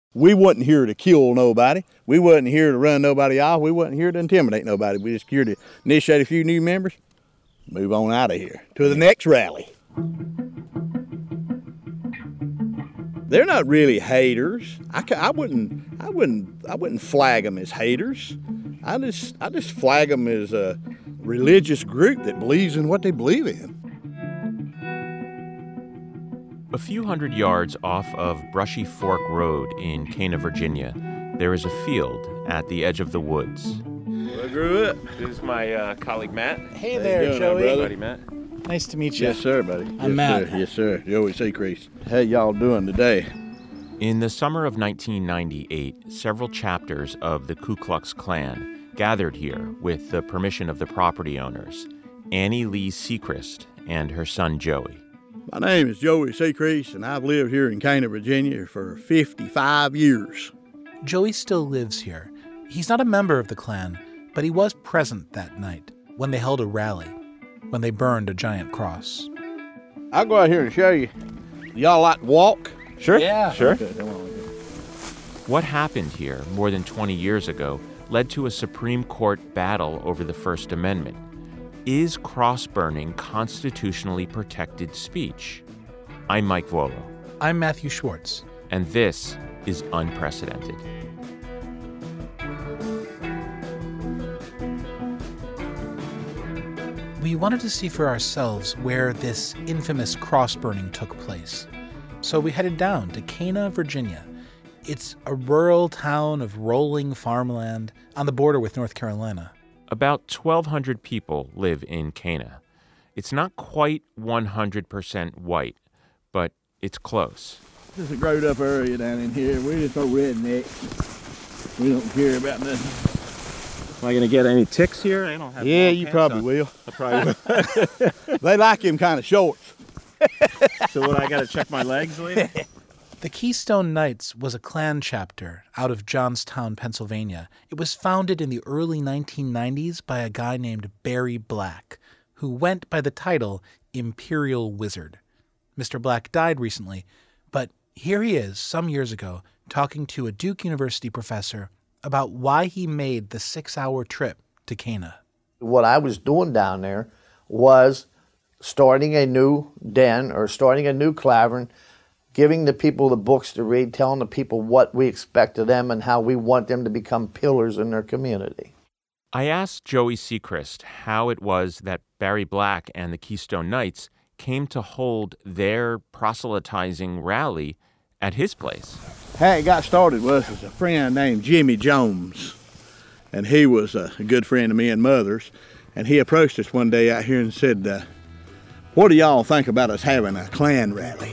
We wasn't here to kill nobody. We wasn't here to run nobody off. We wasn't here to intimidate nobody. We just here to initiate a few new members, move on out of here to the next rally. They're not really haters. I wouldn't flag them as haters. I just flag them as a religious group that believes in what they believe in. A few hundred yards off of Brushy Fork Road in Cana, Virginia, there is a field at the edge of the woods. I grew up. This is my colleague, Matt. Hey there, Joey. Hey, buddy, Matt. Nice to meet you. Yes, sir, buddy. I'm Matt. Sir. Yes, sir. Joey Seacrease. How y'all doing today? In the summer of 1998, several chapters of the Ku Klux Klan gathered here with the permission of the property owners, Annie Lee Seacrest and her son Joey. My name is Joey Seacrease, and I've lived here in Cana, Virginia for 55 years. Joey still lives here. He's not a member of the Klan, but he was present that night when they held a rally, when they burned a giant cross. I'll go out here and show you. Y'all like to walk? Sure. Yeah. Sure. Okay, What happened here more than 20 years ago led to a Supreme Court battle over the First Amendment. Is cross-burning constitutionally protected speech? I'm Mike Vuolo. I'm Matthew Schwartz. And this is Unprecedented. We wanted to see for ourselves where this infamous cross-burning took place. So we headed down to Cana, Virginia. It's a rural town of rolling farmland on the border with North Carolina. About 1,200 people live in Cana. It's not quite 100% white, but it's close. This is a growed up area down in here. We just no rednecks. We don't care about nothing. Am I going to get any ticks here? I don't have. Yeah, you probably will. I probably will. They like him kind of shorts. So what, I got to check my legs later? The Keystone Knights was a Klan chapter out of Johnstown, Pennsylvania. It was founded in the early 1990s by a guy named Barry Black, who went by the title Imperial Wizard. Mr. Black died recently, but here he is, some years ago, talking to a Duke University professor about why he made the 6-hour trip to Cana. What I was doing down there was starting a new den or starting a new clavern, giving the people the books to read, telling the people what we expect of them and how we want them to become pillars in their community. I asked Joey Seacrest how it was that Barry Black and the Keystone Knights came to hold their proselytizing rally at his place. How it got started was a friend named Jimmy Jones, and he was a good friend of me and Mother's, and he approached us one day out here and said, what do y'all think about us having a Klan rally?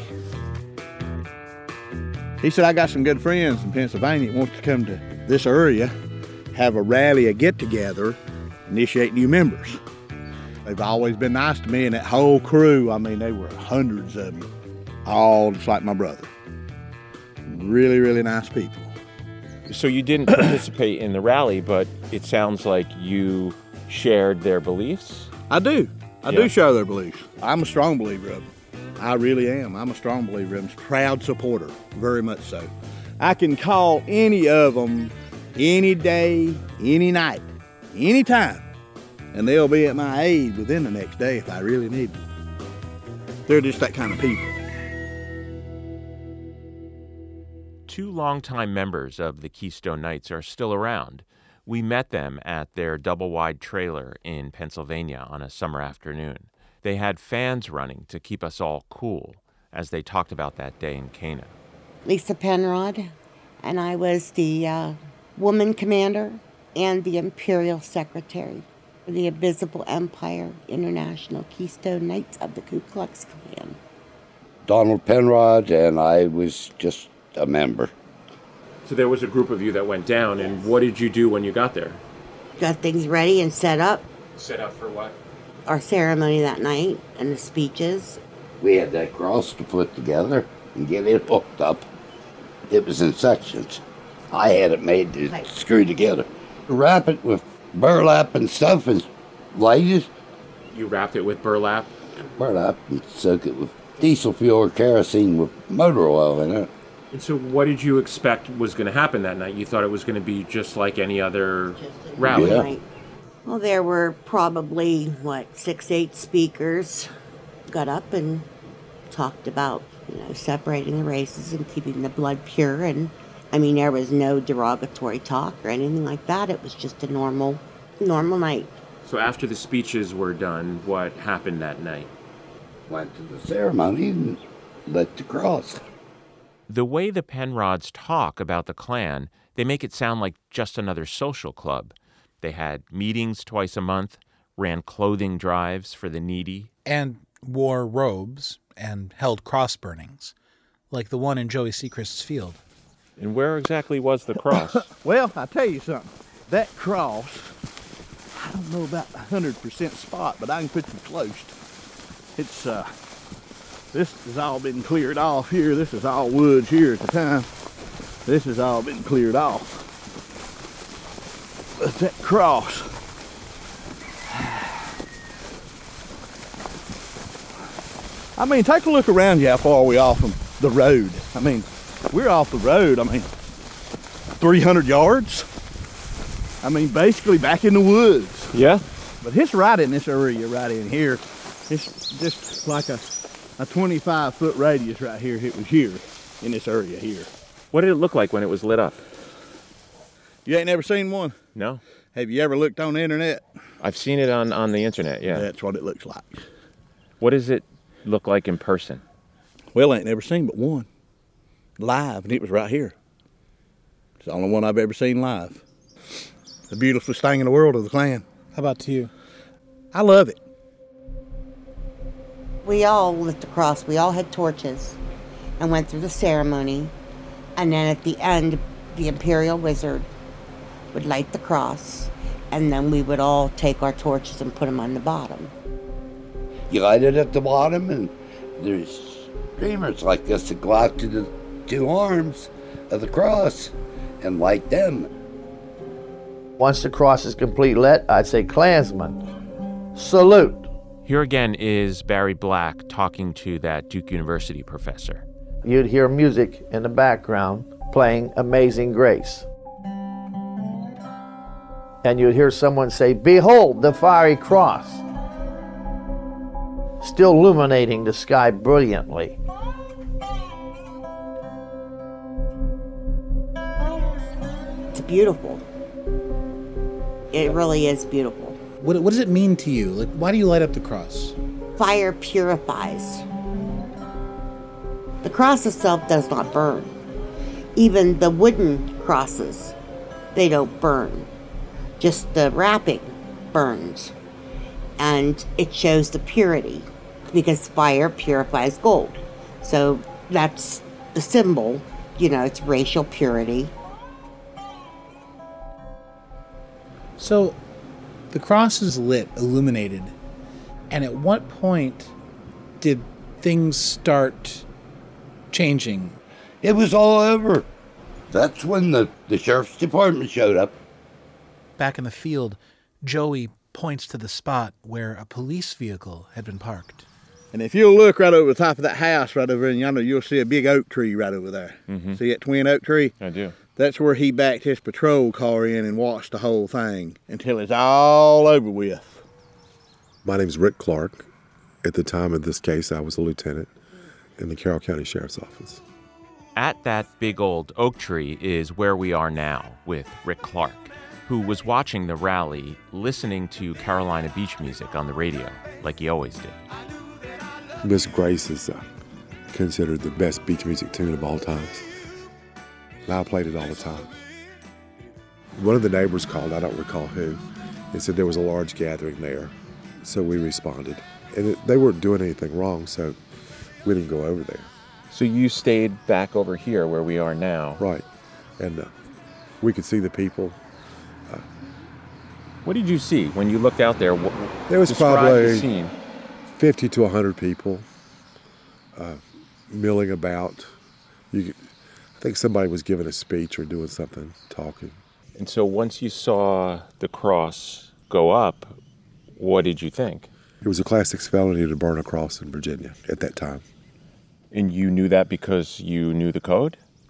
He said, I got some good friends in Pennsylvania that want to come to this area, have a rally, a get-together, initiate new members. They've always been nice to me, and that whole crew, I mean, they were hundreds of them, all just like my brother. Really, really nice people. So you didn't participate in the rally, but it sounds like you shared their beliefs? I do. I Yeah. do share their beliefs. I'm a strong believer of them. I really am. I'm a strong believer of them. Proud supporter, very much so. I can call any of them any day, any night, any time, and they'll be at my aid within the next day if I really need them. They're just that kind of people. Two longtime members of the Keystone Knights are still around. We met them at their double-wide trailer in Pennsylvania on a summer afternoon. They had fans running to keep us all cool as they talked about that day in Cana. Lisa Penrod, and I was the woman commander and the Imperial Secretary for the Invisible Empire International Keystone Knights of the Ku Klux Klan. Donald Penrod, and I was just a member. So there was a group of you that went down, and what did you do when you got there? Got things ready and set up. Set up for what? Our ceremony that night and the speeches. We had that cross to put together and get it hooked up. It was in sections. I had it made to screw together. Wrap it with burlap and stuff and light it. You wrapped it with burlap? Burlap and soak it with diesel fuel or kerosene with motor oil in it. And so what did you expect was going to happen that night? You thought it was going to be just like any other rally? Yeah. Right. Well, there were probably, 6, 8 speakers got up and talked about, separating the races and keeping the blood pure. And, there was no derogatory talk or anything like that. It was just a normal night. So after the speeches were done, what happened that night? Went to the ceremony and lit the cross. The way the Penrods talk about the Klan, they make it sound like just another social club. They had meetings twice a month, ran clothing drives for the needy, And wore robes and held cross burnings, like the one in Joey Seacrest's field. And where exactly was the cross? Well, I tell you something. That cross, I don't know about 100% spot, but I can put you close. It's, this has all been cleared off here. This is all woods here at the time. This has all been cleared off. But that cross, take a look around you how far we off from the road. We're off the road, 300 yards. Basically back in the woods. Yeah? But it's right in this area right in here. It's just like a 25-foot radius right here. It was here, in this area here. What did it look like when it was lit up? You ain't never seen one? No. Have you ever looked on the internet? I've seen it on the internet, yeah. That's what it looks like. What does it look like in person? Well, I ain't never seen but one. Live, and it was right here. It's the only one I've ever seen live. The beautifulest thing in the world is the Klan. How about to you? I love it. We all lit the cross. We all had torches and went through the ceremony. And then at the end, the Imperial Wizard would light the cross. And then we would all take our torches and put them on the bottom. You light it at the bottom, and there's streamers like this that go out to the two arms of the cross and light them. Once the cross is complete lit, I'd say, Klansmen, salute. Here again is Barry Black talking to that Duke University professor. You'd hear music in the background playing Amazing Grace. And you'd hear someone say, "Behold the fiery cross," still illuminating the sky brilliantly. It's beautiful. It really is beautiful. What does it mean to you? Like, why do you light up the cross? Fire purifies. The cross itself does not burn. Even the wooden crosses, they don't burn. Just the wrapping burns. And it shows the purity, because fire purifies gold. So that's the symbol, it's racial purity. So, the cross is lit, illuminated, and at what point did things start changing? It was all over. That's when the sheriff's department showed up. Back in the field, Joey points to the spot where a police vehicle had been parked. And if you'll look right over the top of that house right over in yonder, you'll see a big oak tree right over there. Mm-hmm. See that twin oak tree? I do. That's where he backed his patrol car in and watched the whole thing until it's all over with. My name's Rick Clark. At the time of this case, I was a lieutenant in the Carroll County Sheriff's Office. At that big old oak tree is where we are now with Rick Clark, who was watching the rally, listening to Carolina Beach music on the radio, like he always did. Miss Grace is considered the best beach music tune of all times. And I played it all the time. One of the neighbors called, I don't recall who, and said there was a large gathering there. So we responded. And they weren't doing anything wrong, so we didn't go over there. So you stayed back over here where we are now. Right. And we could see the people. What did you see when you looked out there? There was Describe probably the scene. 50 to 100 people milling about. I think somebody was giving a speech or doing something, talking. And so once you saw the cross go up, what did you think? It was a Class 6 felony to burn a cross in Virginia at that time. And you knew that because you knew the code?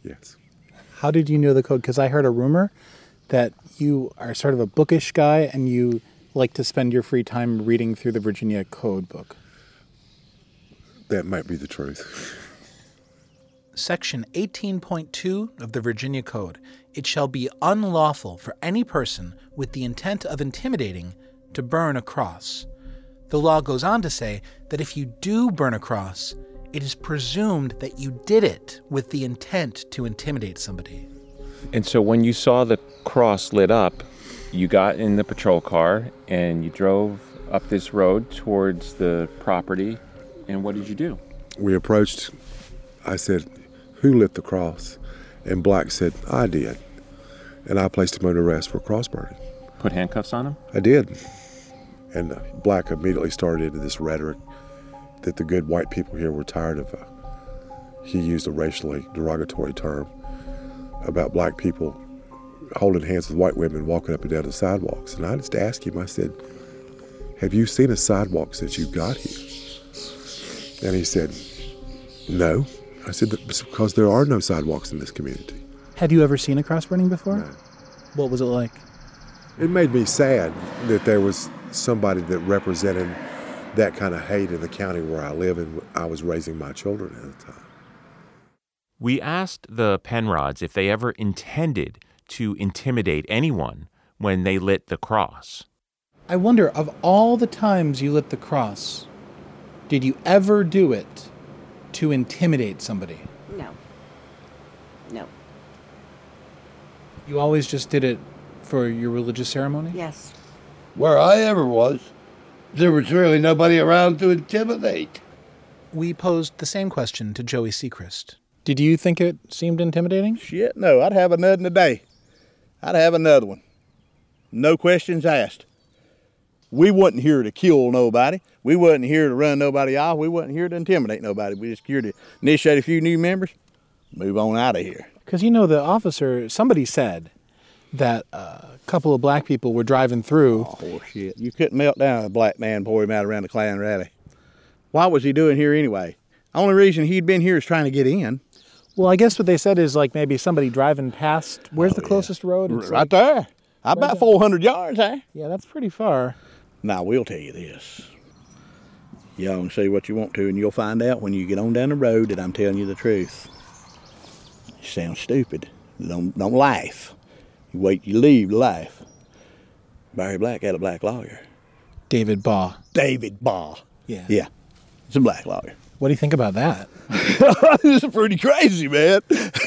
Yes. How did you know the code? Because I heard a rumor that you are sort of a bookish guy and you like to spend your free time reading through the Virginia Code book. That might be the truth. Section 18.2 of the Virginia Code. It shall be unlawful for any person with the intent of intimidating to burn a cross. The law goes on to say that if you do burn a cross, it is presumed that you did it with the intent to intimidate somebody. And so when you saw the cross lit up, you got in the patrol car and you drove up this road towards the property. And what did you do? We approached. I said, "Who lit the cross?" And Black said, "I did." And I placed him under arrest for cross burning. Put handcuffs on him? I did. And Black immediately started into this rhetoric that the good white people here were tired of. He used a racially derogatory term about black people holding hands with white women walking up and down the sidewalks. And I just asked him, I said, "Have you seen a sidewalk since you got here?" And he said, "No." I said, "That's because there are no sidewalks in this community." Had you ever seen a cross burning before? No. What was it like? It made me sad that there was somebody that represented that kind of hate in the county where I live and I was raising my children at the time. We asked the Penrods if they ever intended to intimidate anyone when they lit the cross. I wonder, of all the times you lit the cross, did you ever do it to intimidate somebody? No. No. You always just did it for your religious ceremony? Yes. Where I ever was, there was really nobody around to intimidate. We posed the same question to Joey Sechrist. Did you think it seemed intimidating? Shit, no. I'd have another today. I'd have another one. No questions asked. We wasn't here to kill nobody. We wasn't here to run nobody off. We wasn't here to intimidate nobody. We just here to initiate a few new members, move on out of here. Because, you know, the officer, somebody said that a couple of black people were driving through. Oh, horseshit. You couldn't melt down a black man, pour him out around the Klan rally. Why was he doing here anyway? Only reason he'd been here is trying to get in. Well, I guess what they said is like maybe somebody driving past. Where's the closest road? It's Right there. About 400 yards, eh? Yeah, that's pretty far. Now, we'll tell you this. Y'all can say what you want to, and you'll find out when you get on down the road that I'm telling you the truth. You sound stupid. Don't laugh. You wait till you leave to laugh. Barry Black had a black lawyer. David Baugh. David Baugh. Yeah. Yeah. It's a black lawyer. What do you think about that? This is pretty crazy, man.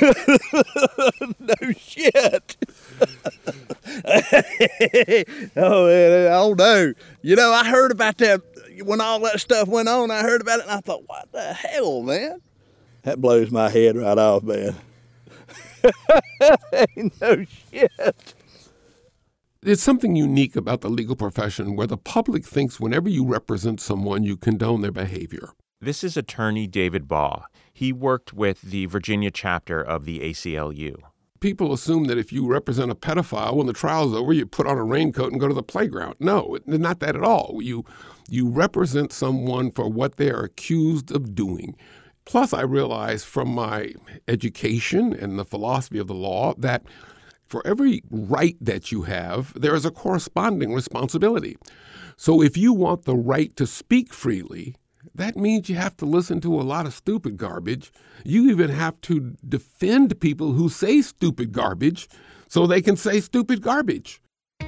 No shit. Oh, man, I don't know. You know, I heard about that when all that stuff went on. I heard about it, and I thought, what the hell, man? That blows my head right off, man. No shit. There's something unique about the legal profession where the public thinks whenever you represent someone, you condone their behavior. This is attorney David Baugh. He worked with the Virginia chapter of the ACLU. People assume that if you represent a pedophile, when the trial's over, you put on a raincoat and go to the playground. No, not that at all. You represent someone for what they are accused of doing. Plus, I realize from my education and the philosophy of the law that for every right that you have, there is a corresponding responsibility. So if you want the right to speak freely, that means you have to listen to a lot of stupid garbage. You even have to defend people who say stupid garbage so they can say stupid garbage. A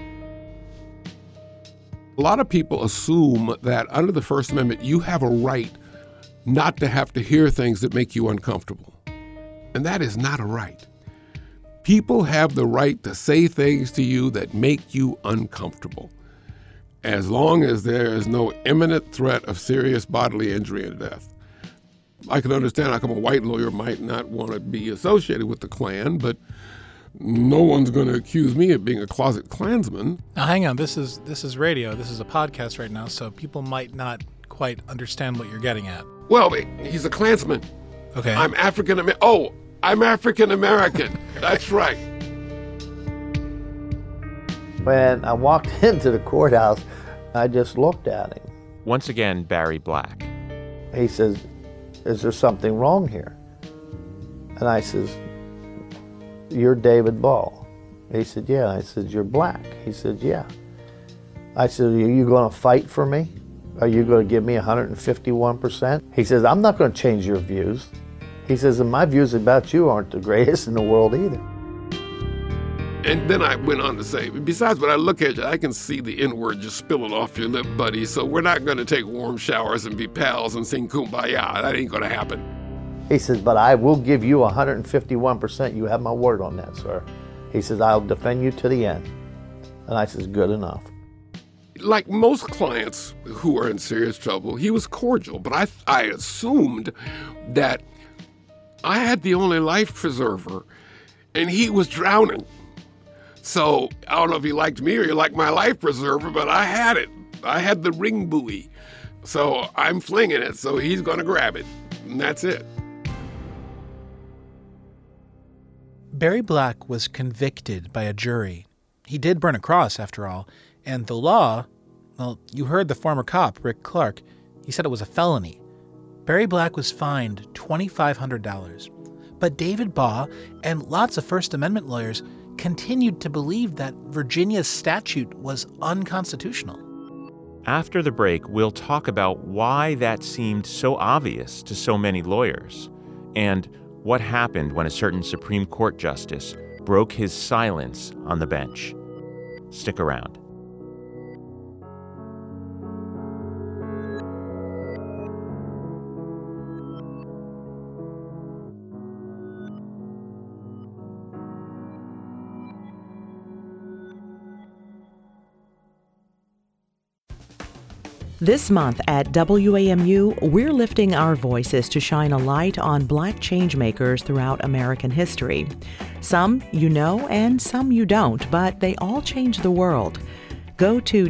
lot of people assume that under the First Amendment, you have a right not to have to hear things that make you uncomfortable. And that is not a right. People have the right to say things to you that make you uncomfortable, as long as there is no imminent threat of serious bodily injury and death. I can understand how come a white lawyer might not want to be associated with the Klan, but no one's going to accuse me of being a closet Klansman. Now, hang on. This is radio. This is a podcast right now, so people might not quite understand what you're getting at. Well, he's a Klansman. Okay. I'm African-American. Oh, I'm African-American. That's right. When I walked into the courthouse, I just looked at him. Once again, Barry Black. He says, "Is there something wrong here?" And I says, "You're David Ball." He said, "Yeah." I said, "You're black." He said, "Yeah." I said, "Are you going to fight for me? Are you going to give me 151%? He says, "I'm not going to change your views." He says, "And my views about you aren't the greatest in the world either." And then I went on to say, besides, when I look at you, I can see the N-word just spilling off your lip, buddy, so we're not going to take warm showers and be pals and sing Kumbaya. That ain't going to happen. He says, "But I will give you 151%. You have my word on that, sir." He says, "I'll defend you to the end." And I says, "Good enough." Like most clients who are in serious trouble, he was cordial, but I assumed that I had the only life preserver and he was drowning. So I don't know if he liked me or he liked my life preserver, but I had it. I had the ring buoy. So I'm flinging it, so he's going to grab it. And that's it. Barry Black was convicted by a jury. He did burn a cross, after all, and the law, well, you heard the former cop, Rick Clark. He said it was a felony. Barry Black was fined $2,500. But David Baugh and lots of First Amendment lawyers continued to believe that Virginia's statute was unconstitutional. After the break, we'll talk about why that seemed so obvious to so many lawyers, and what happened when a certain Supreme Court justice broke his silence on the bench. Stick around. This month at WAMU, we're lifting our voices to shine a light on Black changemakers throughout American history. Some you know and some you don't, but they all changed the world. Go to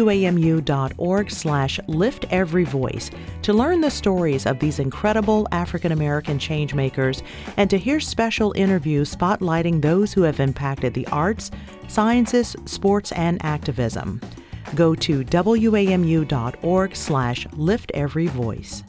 wamu.org/lifteveryvoice to learn the stories of these incredible African American changemakers and to hear special interviews spotlighting those who have impacted the arts, sciences, sports, and activism. Go to wamu.org/lifteveryvoice.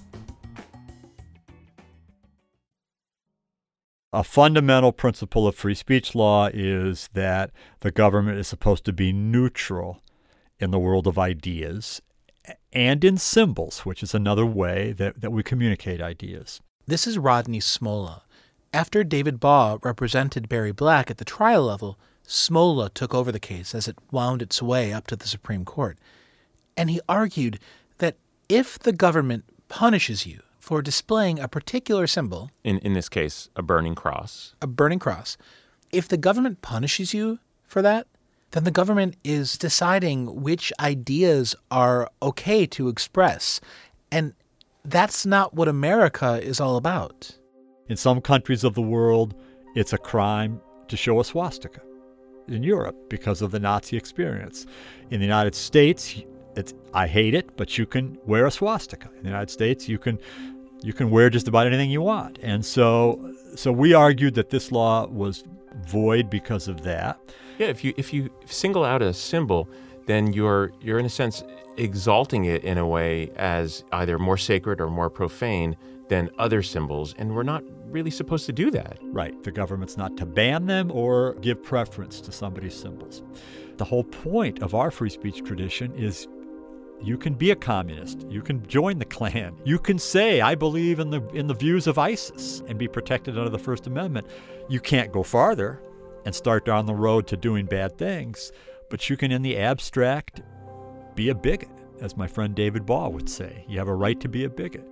A fundamental principle of free speech law is that the government is supposed to be neutral in the world of ideas and in symbols, which is another way that we communicate ideas. This is Rodney Smola. After David Baugh represented Barry Black at the trial level, Smola took over the case as it wound its way up to the Supreme Court. And he argued that if the government punishes you for displaying a particular symbol, in this case, a burning cross, if the government punishes you for that, then the government is deciding which ideas are okay to express. And that's not what America is all about. In some countries of the world, it's a crime to show a swastika. In Europe, because of the Nazi experience. In the United States, I hate it, but you can wear a swastika. In the United States, you can wear just about anything you want. And so we argued that this law was void because of that. Yeah, if you single out a symbol, then you're in a sense exalting it in a way as either more sacred or more profane than other symbols, and we're not really supposed to do that. Right. The government's not to ban them or give preference to somebody's symbols. The whole point of our free speech tradition is you can be a communist. You can join the Klan. You can say, I believe in the views of ISIS and be protected under the First Amendment. You can't go farther and start down the road to doing bad things, but you can, in the abstract, be a bigot, as my friend David Baugh would say. You have a right to be a bigot.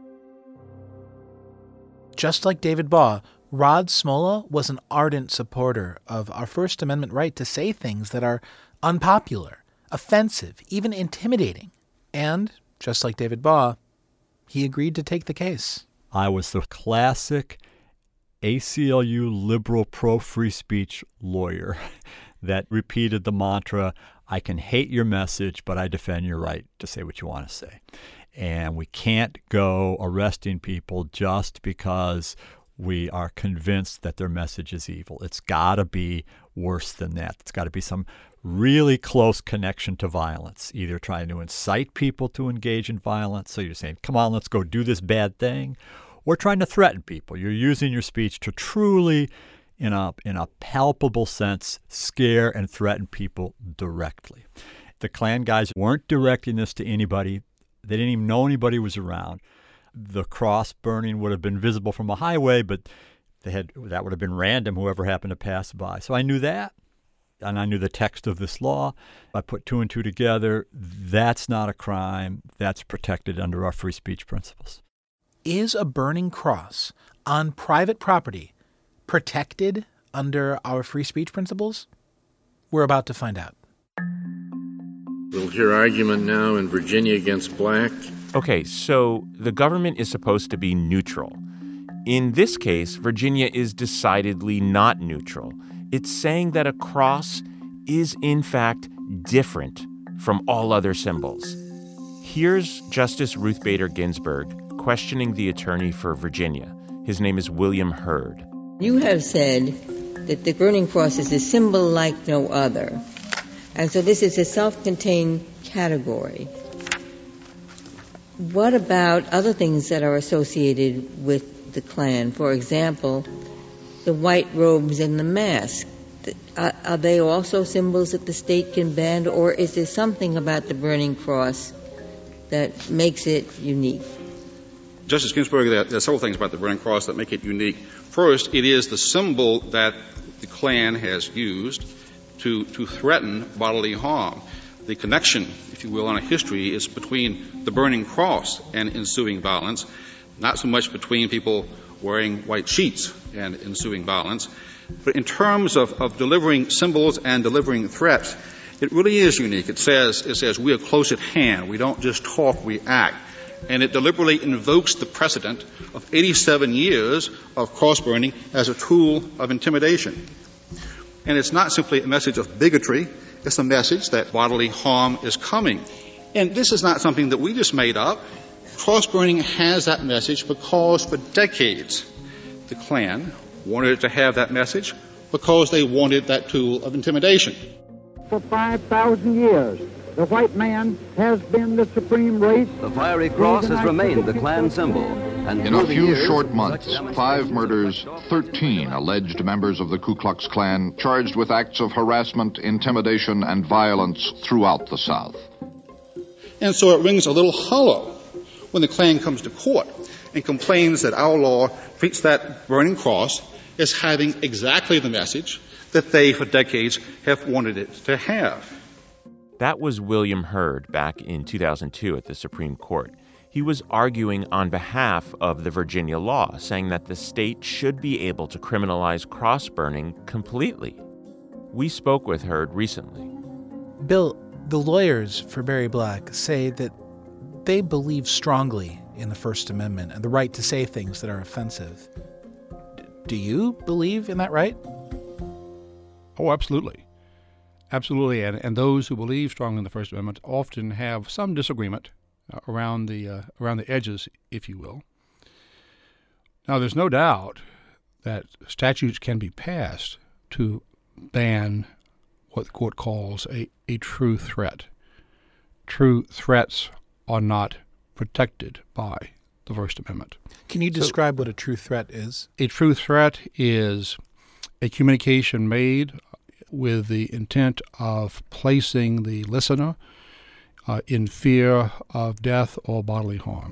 Just like David Baugh, Rod Smola was an ardent supporter of our First Amendment right to say things that are unpopular, offensive, even intimidating. And, just like David Baugh, he agreed to take the case. I was the classic ACLU liberal pro-free speech lawyer that repeated the mantra, I can hate your message, but I defend your right to say what you want to say. And we can't go arresting people just because we are convinced that their message is evil. It's got to be worse than that. It's got to be some really close connection to violence, either trying to incite people to engage in violence. So you're saying, come on, let's go do this bad thing, or trying to threaten people. You're using your speech to truly in a palpable sense, scare and threaten people directly. The Klan guys weren't directing this to anybody. They didn't even know anybody was around. The cross burning would have been visible from a highway, but that would have been random, whoever happened to pass by. So I knew that, and I knew the text of this law. I put two and two together. That's not a crime. That's protected under our free speech principles. Is a burning cross on private property protected under our free speech principles? We're about to find out. We'll hear argument now in Virginia against Black. Okay, so the government is supposed to be neutral. In this case, Virginia is decidedly not neutral. It's saying that a cross is, in fact, different from all other symbols. Here's Justice Ruth Bader Ginsburg questioning the attorney for Virginia. His name is William Hurd. You have said that the burning cross is a symbol like no other. And so this is a self-contained category. What about other things that are associated with the Klan? For example, the white robes and the mask. Are they also symbols that the state can ban, or is there something about the burning cross that makes it unique? Justice Ginsburg, there are several things about the burning cross that make it unique. First, it is the symbol that the Klan has used to threaten bodily harm. The connection, if you will, on a history is between the burning cross and ensuing violence, not so much between people wearing white sheets and ensuing violence. But in terms of delivering symbols and delivering threats, it really is unique. It says we are close at hand. We don't just talk, we act. And it deliberately invokes the precedent of 87 years of cross burning as a tool of intimidation. And it's not simply a message of bigotry. It's a message that bodily harm is coming. And this is not something that we just made up. Cross-burning has that message because for decades the Klan wanted it to have that message because they wanted that tool of intimidation. For 5,000 years, the white man has been the supreme race. The fiery cross has remained the Klan symbol. And in a few short months, 5 murders, 13 alleged members of the Ku Klux Klan charged with acts of harassment, intimidation, and violence throughout the South. And so it rings a little hollow when the Klan comes to court and complains that our law treats that burning cross as having exactly the message that they, for decades, have wanted it to have. That was William Hurd back in 2002 at the Supreme Court. He was arguing on behalf of the Virginia law, saying that the state should be able to criminalize cross-burning completely. We spoke with Hurd recently. Bill, the lawyers for Barry Black say that they believe strongly in the First Amendment and the right to say things that are offensive. Do you believe in that right? Oh, absolutely. Absolutely. And those who believe strongly in the First Amendment often have some disagreement around the edges, if you will. Now, there's no doubt that statutes can be passed to ban what the court calls a true threat. True threats are not protected by the First Amendment. Can you describe what a true threat is? A true threat is a communication made with the intent of placing the listener in fear of death or bodily harm.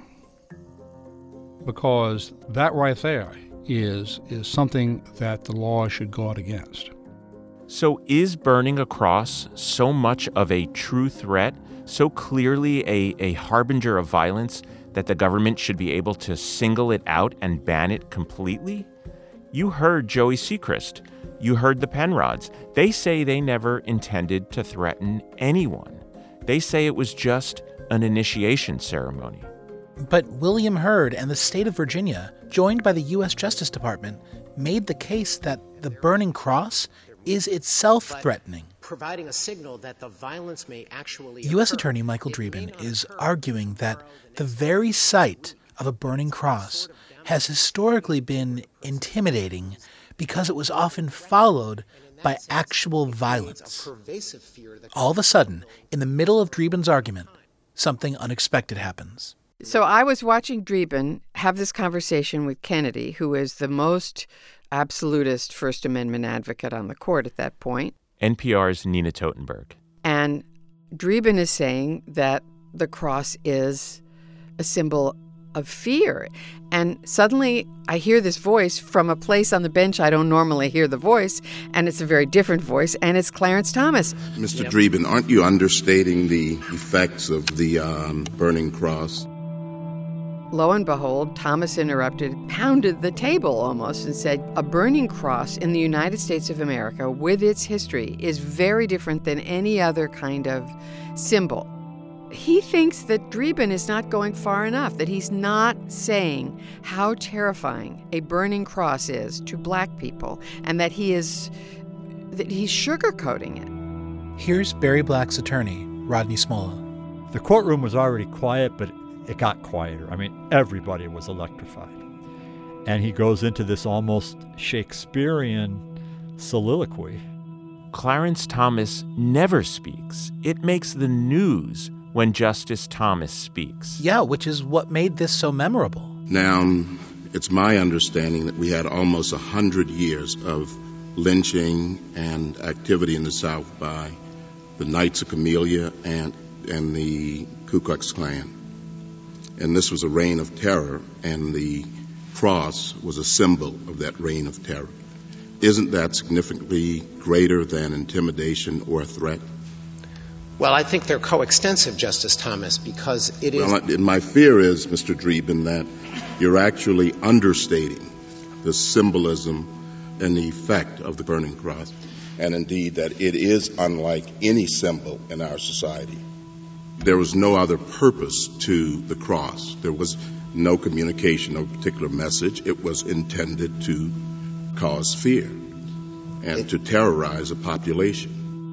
Because that right there is something that the law should guard against. So is burning a cross so much of a true threat, so clearly a harbinger of violence, that the government should be able to single it out and ban it completely? You heard Joey Sechrist. You heard the Penrods. They say they never intended to threaten anyone. They say it was just an initiation ceremony. But William Hurd and the state of Virginia, joined by the U.S. Justice Department, made the case that the burning cross is itself threatening. Providing a signal that the violence may actually U.S. Attorney Michael Dreeben is arguing that the very sight of a burning cross has historically been intimidating because it was often followed by actual violence. All of a sudden, in the middle of Dreeben's argument, something unexpected happens. So I was watching Dreeben have this conversation with Kennedy, who is the most absolutist First Amendment advocate on the court at that point. NPR's Nina Totenberg. And Dreeben is saying that the cross is a symbol of fear. And suddenly I hear this voice from a place on the bench I don't normally hear the voice, and it's a very different voice, and it's Clarence Thomas. Mr. Dreeben, aren't you understating the effects of the burning cross? Lo and behold, Thomas interrupted, pounded the table almost, and said, a burning cross in the United States of America with its history is very different than any other kind of symbol. He thinks that Dreeben is not going far enough, that he's not saying how terrifying a burning cross is to black people, and that he's sugarcoating it. Here's Barry Black's attorney, Rodney Smolla. The courtroom was already quiet, but it got quieter. I mean, everybody was electrified. And he goes into this almost Shakespearean soliloquy. Clarence Thomas never speaks. It makes the news when Justice Thomas speaks. Yeah, which is what made this so memorable. Now, it's my understanding that we had almost 100 years of lynching and activity in the South by the Knights of Camellia and the Ku Klux Klan. And this was a reign of terror, and the cross was a symbol of that reign of terror. Isn't that significantly greater than intimidation or a threat? Well, I think they're coextensive, Justice Thomas, because it is... Well, my fear is, Mr. Dreeben, that you're actually understating the symbolism and the effect of the burning cross, and indeed that it is unlike any symbol in our society. There was no other purpose to the cross. There was no communication, no particular message. It was intended to cause fear and to terrorize a population.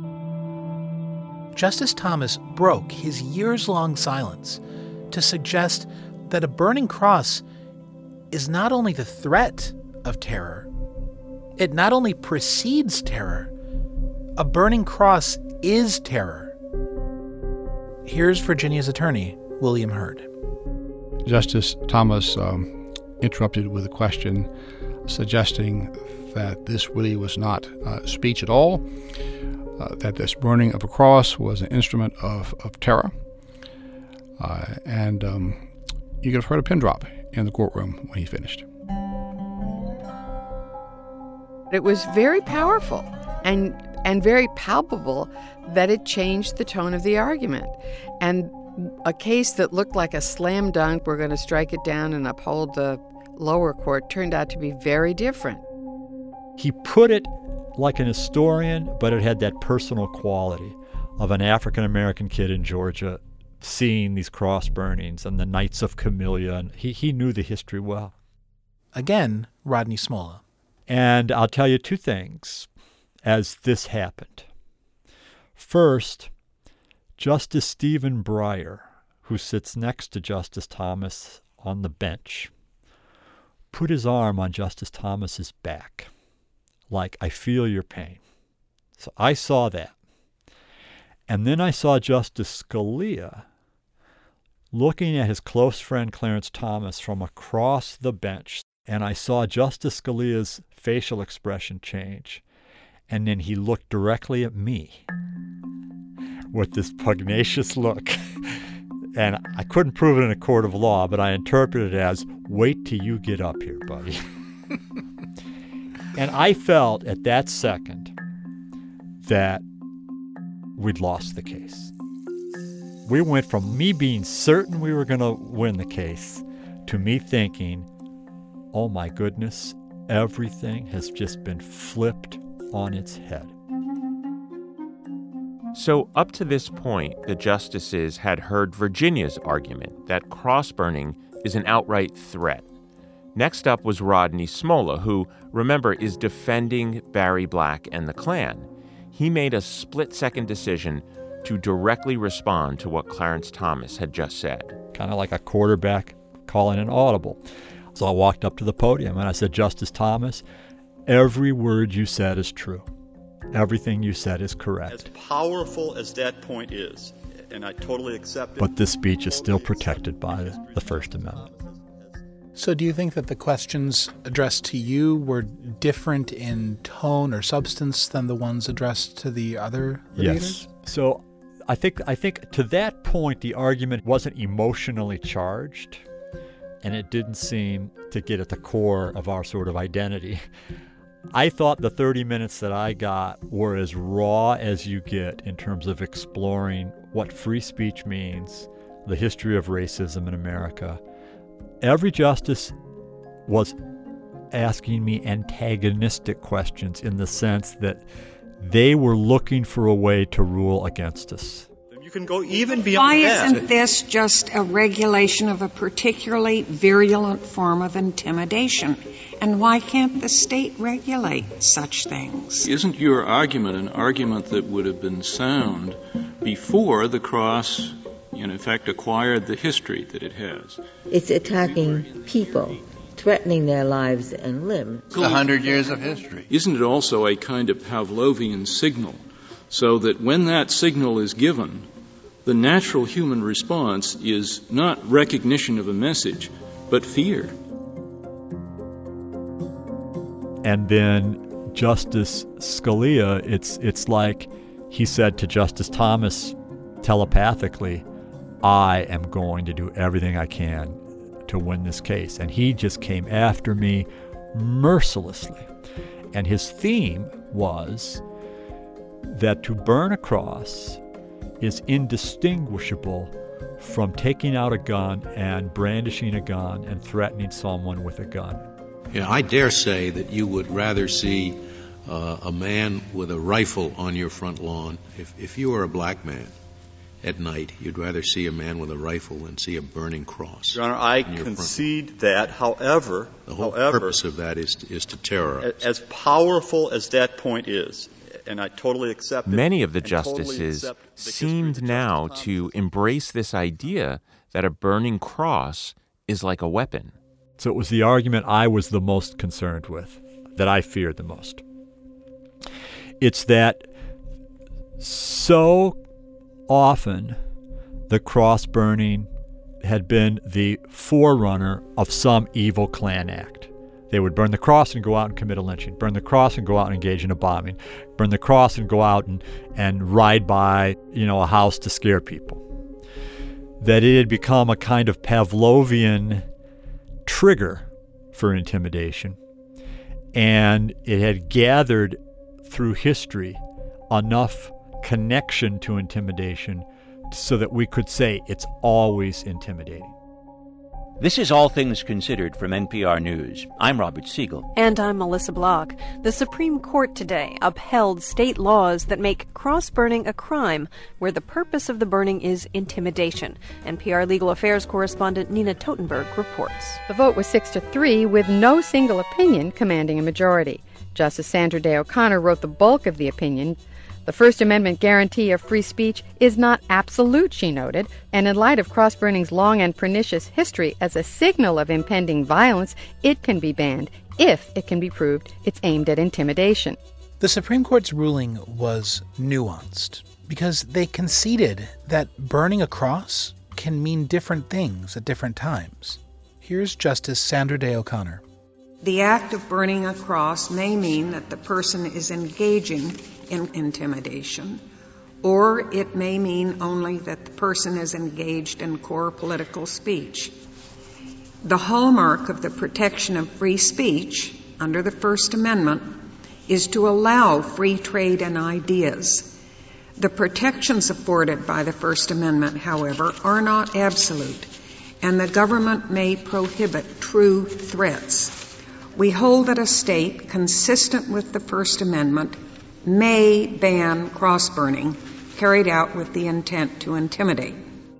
Justice Thomas broke his years-long silence to suggest that a burning cross is not only the threat of terror, it not only precedes terror, a burning cross is terror. Here's Virginia's attorney, William Hurd. Justice Thomas interrupted with a question suggesting that this really was not speech at all, that this burning of a cross was an instrument of terror. And you could have heard a pin drop in the courtroom when he finished. It was very powerful and very palpable that it changed the tone of the argument. And a case that looked like a slam dunk, we're going to strike it down and uphold the lower court, turned out to be very different. He put it like an historian, but it had that personal quality of an African-American kid in Georgia seeing these cross burnings and the Knights of Camellia. And he knew the history well. Again, Rodney Smolla. And I'll tell you two things as this happened. First, Justice Stephen Breyer, who sits next to Justice Thomas on the bench, put his arm on Justice Thomas's back, like, I feel your pain. So I saw that. And then I saw Justice Scalia looking at his close friend Clarence Thomas from across the bench, and I saw Justice Scalia's facial expression change. And then he looked directly at me with this pugnacious look. And I couldn't prove it in a court of law, but I interpreted it as, wait till you get up here, buddy. And I felt at that second that we'd lost the case. We went from me being certain we were going to win the case to me thinking, oh my goodness, everything has just been flipped on its head. So up to this point, the justices had heard Virginia's argument that cross-burning is an outright threat. Next up was Rodney Smolla, who, remember, is defending Barry Black and the Klan. He made a split-second decision to directly respond to what Clarence Thomas had just said. Kind of like a quarterback calling an audible. So I walked up to the podium and I said, Justice Thomas, every word you said is true. Everything you said is correct. As powerful as that point is, and I totally accept it. But this speech is still protected by the First Amendment. So do you think that the questions addressed to you were different in tone or substance than the ones addressed to the other debaters? Yes. So I think to that point, the argument wasn't emotionally charged, and it didn't seem to get at the core of our sort of identity. I thought the 30 minutes that I got were as raw as you get in terms of exploring what free speech means, the history of racism in America. Every justice was asking me antagonistic questions in the sense that they were looking for a way to rule against us. You can go even beyond Why that. isn't this just a regulation of a particularly virulent form of intimidation? And why can't the state regulate such things? Isn't your argument an argument that would have been sound before the cross, in effect, acquired the history that it has? It's attacking people, threatening their lives and limbs. It's 100 years of history. Isn't it also a kind of Pavlovian signal, so that when that signal is given, the natural human response is not recognition of a message, but fear? And then Justice Scalia, it's like he said to Justice Thomas telepathically, I am going to do everything I can to win this case. And he just came after me mercilessly. And his theme was that to burn a cross is indistinguishable from taking out a gun and brandishing a gun and threatening someone with a gun. Yeah, I dare say that you would rather see a man with a rifle on your front lawn. If you were a black man at night, you'd rather see a man with a rifle than see a burning cross. Your Honor, I concede that. However, the whole purpose of that is to terrorize. As powerful as that point is, and I totally accept it. Many of the justices seemed now to embrace this idea that a burning cross is like a weapon. So it was the argument I was the most concerned with, that I feared the most. It's that so often the cross burning had been the forerunner of some evil Klan act. They would burn the cross and go out and commit a lynching, burn the cross and go out and engage in a bombing, burn the cross and go out and ride by, a house to scare people. That it had become a kind of Pavlovian trigger for intimidation, and it had gathered through history enough connection to intimidation so that we could say it's always intimidating. This is All Things Considered from NPR News. I'm Robert Siegel. And I'm Melissa Block. The Supreme Court today upheld state laws that make cross-burning a crime where the purpose of the burning is intimidation. NPR Legal Affairs correspondent Nina Totenberg reports. The vote was 6-3 with no single opinion commanding a majority. Justice Sandra Day O'Connor wrote the bulk of the opinion. The First Amendment guarantee of free speech is not absolute, she noted, and in light of cross-burning's long and pernicious history as a signal of impending violence, it can be banned if it can be proved it's aimed at intimidation. The Supreme Court's ruling was nuanced because they conceded that burning a cross can mean different things at different times. Here's Justice Sandra Day O'Connor. The act of burning a cross may mean that the person is engaging in intimidation, or it may mean only that the person is engaged in core political speech. The hallmark of the protection of free speech under the First Amendment is to allow free trade in ideas. The protections afforded by the First Amendment, however, are not absolute, and the government may prohibit true threats. We hold that a state consistent with the First Amendment may ban cross-burning carried out with the intent to intimidate.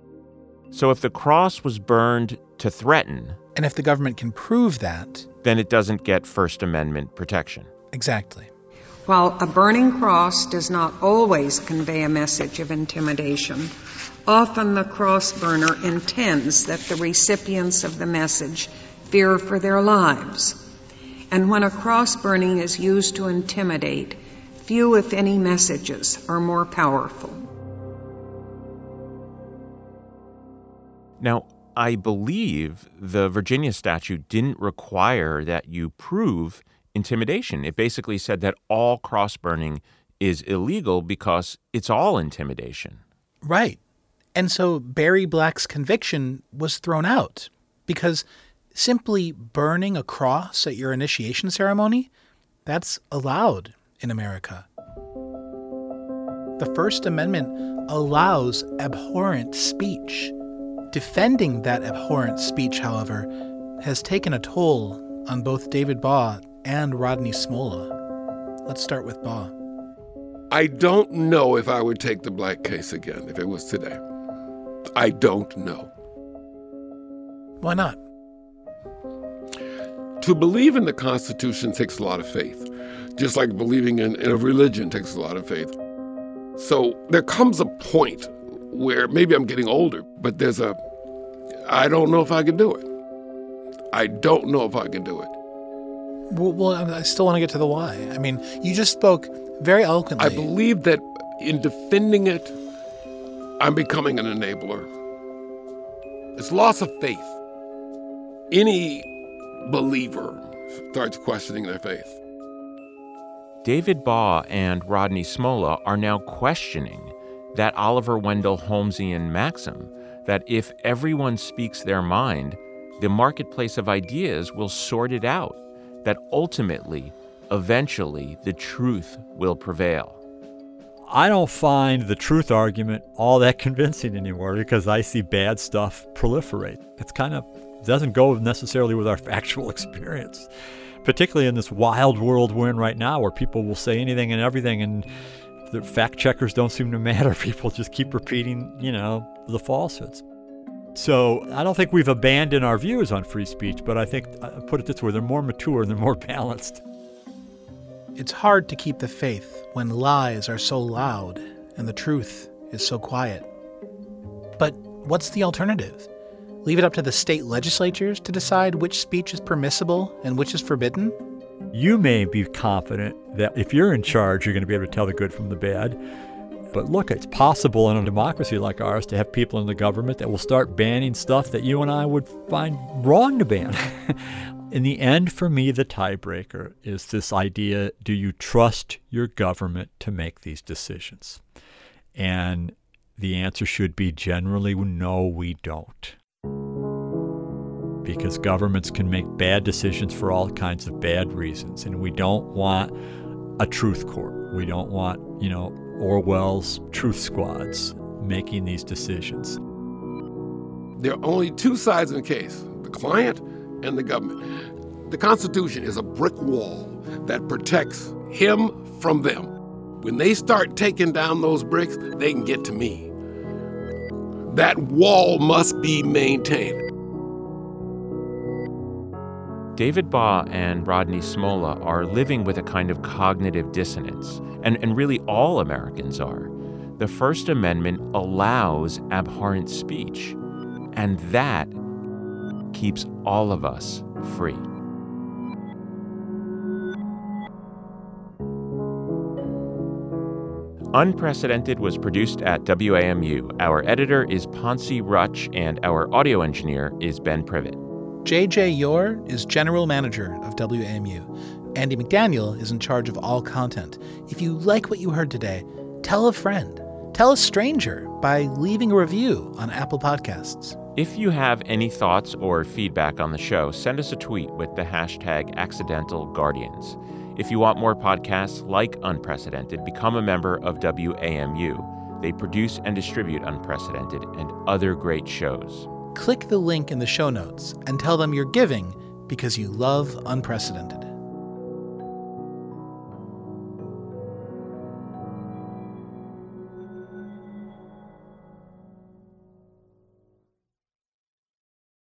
So if the cross was burned to threaten, and if the government can prove that, then it doesn't get First Amendment protection. Exactly. While a burning cross does not always convey a message of intimidation, often the cross burner intends that the recipients of the message fear for their lives. And when a cross burning is used to intimidate, few, if any, messages are more powerful. Now, I believe the Virginia statute didn't require that you prove intimidation. It basically said that all cross burning is illegal because it's all intimidation. Right. And so Barry Black's conviction was thrown out because simply burning a cross at your initiation ceremony, that's allowed in America. The First Amendment allows abhorrent speech. Defending that abhorrent speech, however, has taken a toll on both David Baugh and Rodney Smolla. Let's start with Baugh. I don't know if I would take the Black case again if it was today. I don't know. Why not? To believe in the Constitution takes a lot of faith, just like believing in a religion takes a lot of faith. So there comes a point where maybe I'm getting older, but I don't know if I can do it. I don't know if I can do it. Well, I still want to get to the why. I mean, you just spoke very eloquently. I believe that in defending it, I'm becoming an enabler. It's loss of faith. Any believer starts questioning their faith. David Baugh and Rodney Smolla are now questioning that Oliver Wendell Holmesian maxim that if everyone speaks their mind, the marketplace of ideas will sort it out, that ultimately, eventually, the truth will prevail. I don't find the truth argument all that convincing anymore because I see bad stuff proliferate. It's doesn't go necessarily with our factual experience, particularly in this wild world we're in right now where people will say anything and everything and the fact checkers don't seem to matter. People just keep repeating, the falsehoods. So I don't think we've abandoned our views on free speech, but I think, I put it this way, they're more mature and they're more balanced. It's hard to keep the faith when lies are so loud and the truth is so quiet. But what's the alternative? Leave it up to the state legislatures to decide which speech is permissible and which is forbidden? You may be confident that if you're in charge, you're going to be able to tell the good from the bad. But look, it's possible in a democracy like ours to have people in the government that will start banning stuff that you and I would find wrong to ban. In the end, for me, the tiebreaker is this idea, do you trust your government to make these decisions? And the answer should be generally, no, we don't. Because governments can make bad decisions for all kinds of bad reasons. And we don't want a truth court. We don't want, Orwell's truth squads making these decisions. There are only two sides in the case, the client and the government. The Constitution is a brick wall that protects him from them. When they start taking down those bricks, they can get to me. That wall must be maintained. David Baugh and Rodney Smolla are living with a kind of cognitive dissonance, and really all Americans are. The First Amendment allows abhorrent speech, and that keeps all of us free. Unprecedented was produced at WAMU. Our editor is Ponce Rutch, and our audio engineer is Ben Privet. J.J. Yore is general manager of WAMU. Andy McDaniel is in charge of all content. If you like what you heard today, tell a friend. Tell a stranger by leaving a review on Apple Podcasts. If you have any thoughts or feedback on the show, send us a tweet with the hashtag #AccidentalGuardians. If you want more podcasts like Unprecedented, become a member of WAMU. They produce and distribute Unprecedented and other great shows. Click the link in the show notes and tell them you're giving because you love Unprecedented.